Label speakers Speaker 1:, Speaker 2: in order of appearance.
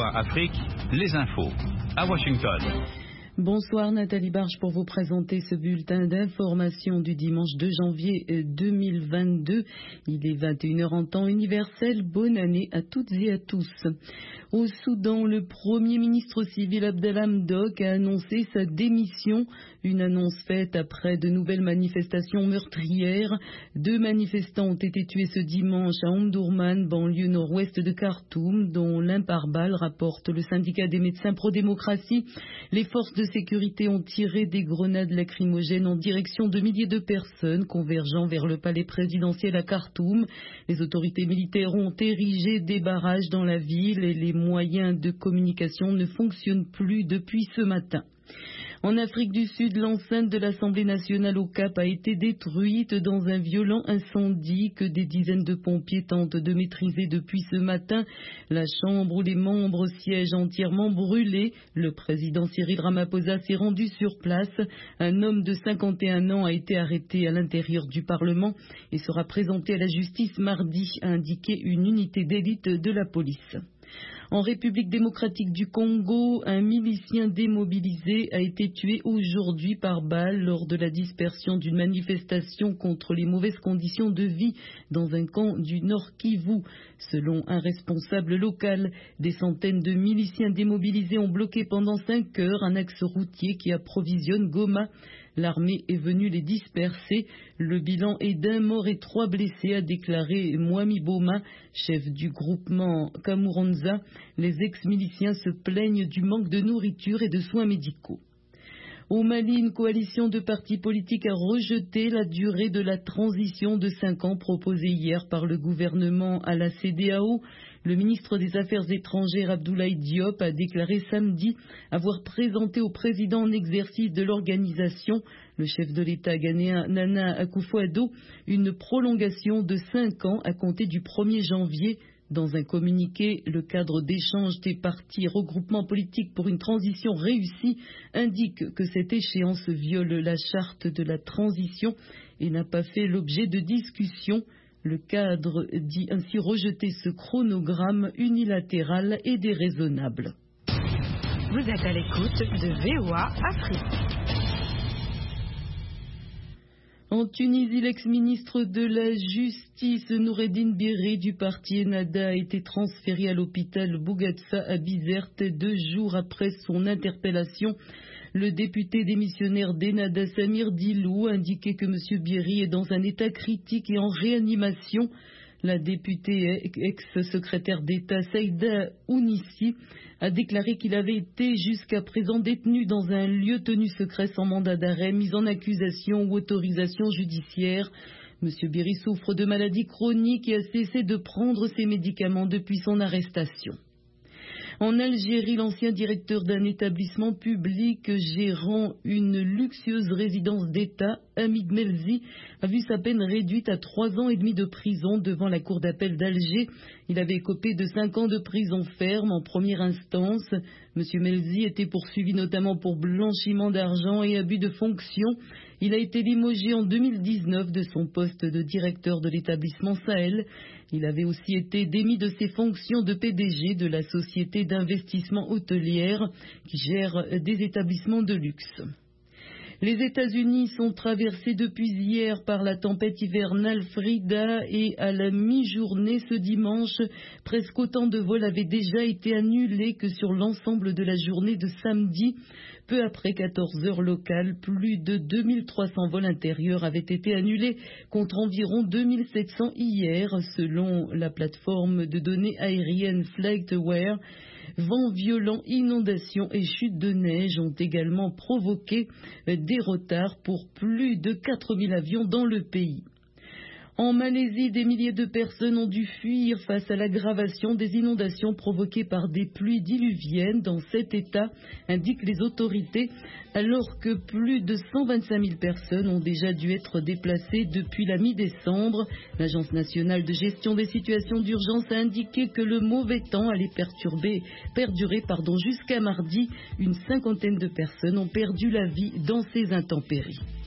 Speaker 1: VOA Afrique, les infos, à Washington.
Speaker 2: Bonsoir Nathalie Barge pour vous présenter ce bulletin d'information du dimanche 2 janvier 2022. Il est 21h en temps universel. Bonne année à toutes et à tous. Au Soudan, le Premier ministre civil Abdallah Hamdok a annoncé sa démission. Une annonce faite après de nouvelles manifestations meurtrières. 2 manifestants ont été tués ce dimanche à Omdurman, banlieue nord-ouest de Khartoum, dont l'un par balle, rapporte le syndicat des médecins pro-démocratie. Les forces de sécurité ont tiré des grenades lacrymogènes en direction de milliers de personnes convergeant vers le palais présidentiel à Khartoum. Les autorités militaires ont érigé des barrages dans la ville et les moyens de communication ne fonctionnent plus depuis ce matin. En Afrique du Sud, l'enceinte de l'Assemblée nationale au Cap a été détruite dans un violent incendie que des dizaines de pompiers tentent de maîtriser depuis ce matin. La chambre où les membres siègent entièrement brûlée. Le président Cyril Ramaphosa s'est rendu sur place. Un homme de 51 ans a été arrêté à l'intérieur du Parlement et sera présenté à la justice mardi, a indiqué une unité d'élite de la police. En République démocratique du Congo, un milicien démobilisé a été tué aujourd'hui par balle lors de la dispersion d'une manifestation contre les mauvaises conditions de vie dans un camp du Nord Kivu. Selon un responsable local, des centaines de miliciens démobilisés ont bloqué pendant 5 heures un axe routier qui approvisionne Goma. L'armée est venue les disperser. Le bilan est d'1 mort et 3 blessés, a déclaré Mwami Boma, chef du groupement Kamuronza. Les ex-miliciens se plaignent du manque de nourriture et de soins médicaux. Au Mali, une coalition de partis politiques a rejeté la durée de la transition de 5 ans proposée hier par le gouvernement à la CEDEAO. Le ministre des Affaires étrangères Abdoulaye Diop a déclaré samedi avoir présenté au président en exercice de l'organisation, le chef de l'État ghanéen Nana Akufo-Addo, une prolongation de 5 ans à compter du 1er janvier. Dans un communiqué, le cadre d'échange des partis et regroupements politiques pour une transition réussie indique que cette échéance viole la charte de la transition et n'a pas fait l'objet de discussion. Le cadre dit ainsi rejeter ce chronogramme unilatéral et déraisonnable.
Speaker 3: Vous êtes à l'écoute de VOA Afrique.
Speaker 2: En Tunisie, l'ex-ministre de la Justice Noureddine Birri du parti Ennahda a été transféré à l'hôpital Bougatsa à Bizerte 2 jours après son interpellation. Le député démissionnaire d'Ennahda Samir Dilou a indiqué que M. Birri est dans un état critique et en réanimation. La députée ex-secrétaire d'État Saïda Ounissi a déclaré qu'il avait été jusqu'à présent détenu dans un lieu tenu secret sans mandat d'arrêt, mis en accusation ou autorisation judiciaire. M. Birri souffre de maladies chroniques et a cessé de prendre ses médicaments depuis son arrestation. En Algérie, l'ancien directeur d'un établissement public gérant une luxueuse résidence d'État, Hamid Melzi, a vu sa peine réduite à 3 ans et demi de prison devant la cour d'appel d'Alger. Il avait écopé de 5 ans de prison ferme en première instance. M. Melzi était poursuivi notamment pour blanchiment d'argent et abus de fonction. Il a été limogé en 2019 de son poste de directeur de l'établissement Sahel. Il avait aussi été démis de ses fonctions de PDG de la société d'investissement hôtelière qui gère des établissements de luxe. Les États-Unis sont traversés depuis hier par la tempête hivernale Frida et à la mi-journée ce dimanche, presque autant de vols avaient déjà été annulés que sur l'ensemble de la journée de samedi. Peu après 14 heures locales, plus de 2300 vols intérieurs avaient été annulés contre environ 2700 hier, selon la plateforme de données aériennes FlightAware. Vents violents, inondations et chutes de neige ont également provoqué des retards pour plus de 4000 avions dans le pays. En Malaisie, des milliers de personnes ont dû fuir face à l'aggravation des inondations provoquées par des pluies diluviennes dans cet État, indiquent les autorités, alors que plus de 125 000 personnes ont déjà dû être déplacées depuis la mi-décembre. L'Agence nationale de gestion des situations d'urgence a indiqué que le mauvais temps allait perdurer jusqu'à mardi. Une 50aine de personnes ont perdu la vie dans ces intempéries.